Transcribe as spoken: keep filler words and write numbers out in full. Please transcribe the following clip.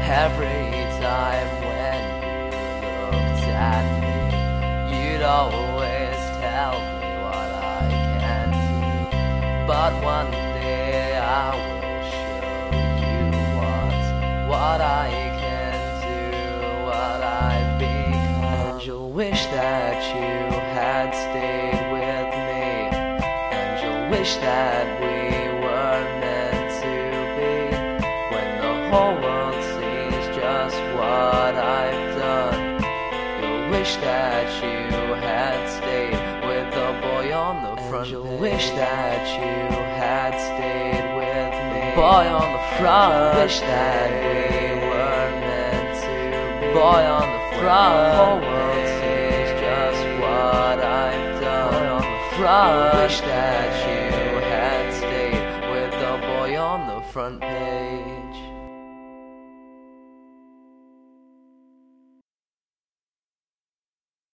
Every time when you looked at me, you'd always tell me what I can do. But one day I will show you what, what I can do, what I've become. And you'll wish that you had stayed with me, and you'll wish that we were meant to be. When the whole world just what I've done, you'll wish that you had stayed with the boy on the front. And you'll wish that you had stayed with me, boy on the front. You'll wish that we were meant to be, boy on the front. The whole world sees just what I've done, boy on the front. You'll wish that you had stayed with the boy on the front page.